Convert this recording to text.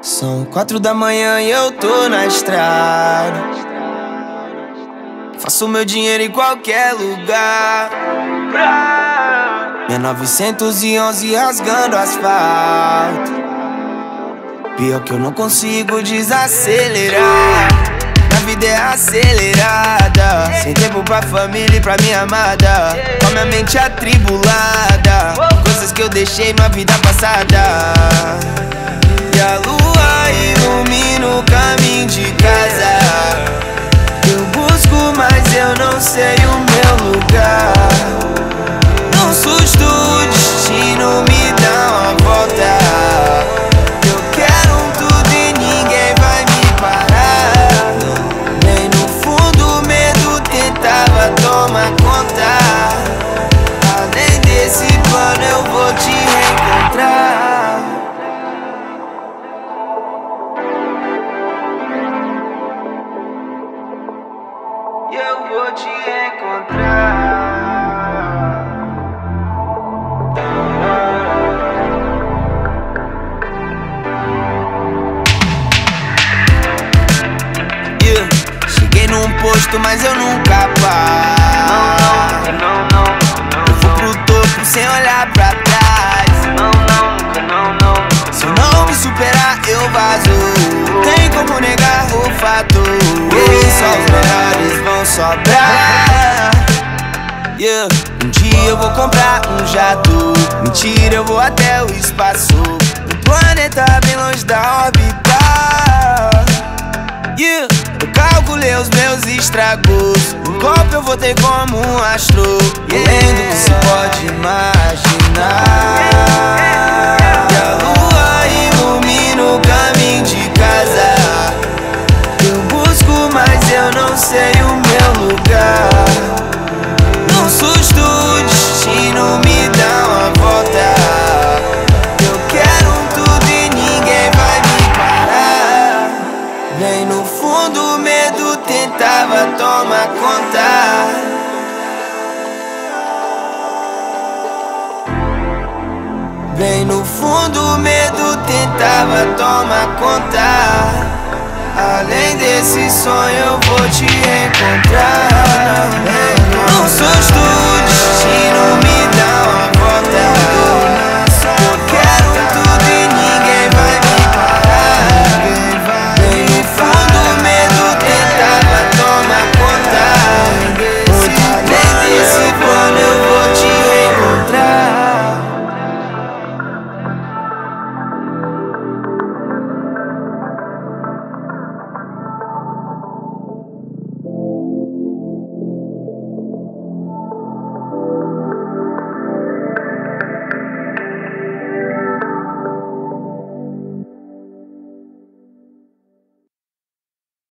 São 4 da manhã e eu tô na estrada. Faço meu dinheiro em qualquer lugar. Minha 911 rasgando asfalto. Pior que eu não consigo desacelerar. A vida é acelerada, sem tempo pra família e pra minha amada. Com minha mente atribulada, coisas que eu deixei na vida passada. E a lua ilumina o caminho de casa. Eu busco, mas eu não sei o meu lugar. Num susto o destino me dá uma volta. Eu quero um tudo e ninguém vai me parar. Nem no fundo o medo tentava tomar conta. Além desse plano eu vou te reencontrar. Eu vou te encontrar. Cheguei num posto, mas eu nunca paro. Eu vou pro topo sem olhar pra trás. Se eu não me superar, eu vazo. Tem como negar o fato. E só os melhores vão sobrar. Um dia eu vou comprar um jato. Mentira, eu vou até o espaço. Um planeta bem longe da órbita. Eu calculei os meus estragos. Um golpe eu votei como um astro. Além do que se pode imaginar. E a lua ilumina o caminho de casa. Eu busco, mas eu não sei o meu lugar. Num susto o destino me dá uma volta. Eu quero um tudo e ninguém vai me parar. Bem no fundo o medo tentava tomar conta. Bem no fundo o medo tentava tomar conta. Além desse sonho eu vou te encontrar. Num susto o destino me dá uma volta.